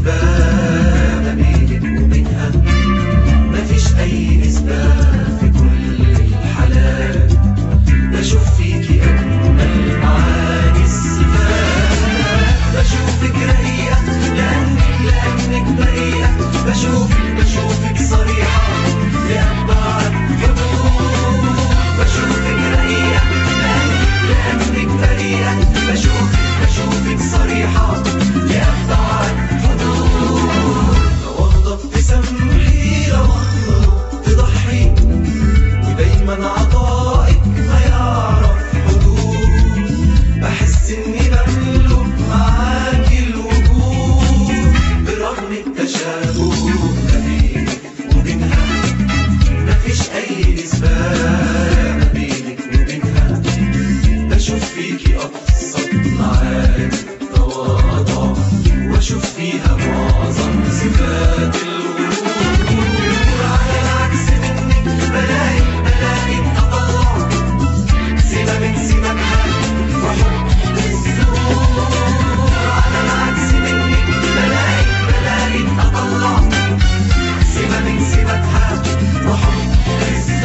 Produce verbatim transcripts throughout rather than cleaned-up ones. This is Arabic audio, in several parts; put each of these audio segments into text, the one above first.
نسبة ما بينك وبينها، مفيش أي نسبة في كل الحالات. بشوف فيكي أجمل معاني الصفات، بشوفك رقيقة لأنك لأنك بريئة، بشوفك بشوفك صريحة لأبعد حدود. بشوفك رقيقة لأنك لأنك بريئة، بشوفك بشوفك صريحة لأبعد حدود. لو أغضب تسامحي، لو أغضب تضحي، ودايما عطائك ما يعرف حدود. بحس إني بملك معاكي الوجود، برغم التشابه ما بينك وبينها، مفيش أي نسبة ما بينك وبينها. بشوف فيكي أبسط معاني التواضع، وأشوف فيها معظم صفات الغرور. على العكس منك بلاقي بلاقي التطلع، سمة من سماتها وحب السرور. على العكس منك بلاقي بلاقي التطلع، سمة من سماتها وحب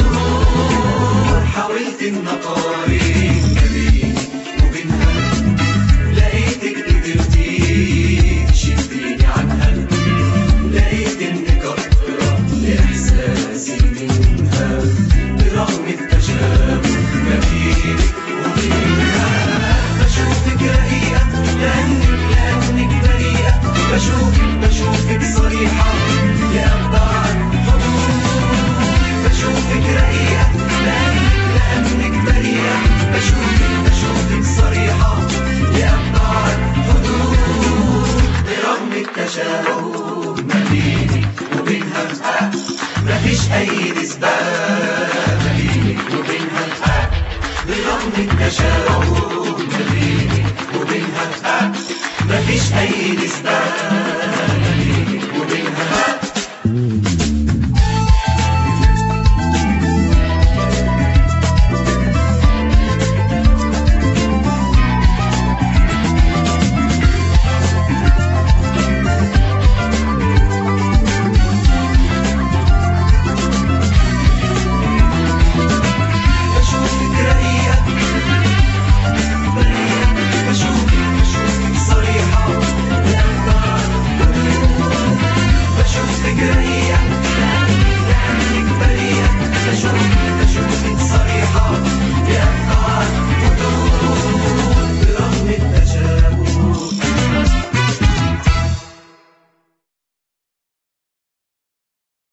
السرور. حاولت إن أقارن ما بيني وبينها، لقيتك قدرتي تشديني عنها، لقيت إنك أقرب لإحساسي منها، برغم التشابه ما بينك وبينها. بشوفك رقيقة لأنك لأنك بريئة، بشوفك بشوفك صريحة لأبعد حدود. بشوفك رقيقة لأنك لأنك بريئة، بشوفك بشوفك صريحة لأبعد حدود. برغم التشابه ما بيني وبينها، مفيش أي نسبة ما بينك وبينها. برغم التشابه ما بيني وبينها، مفيش أي نسبة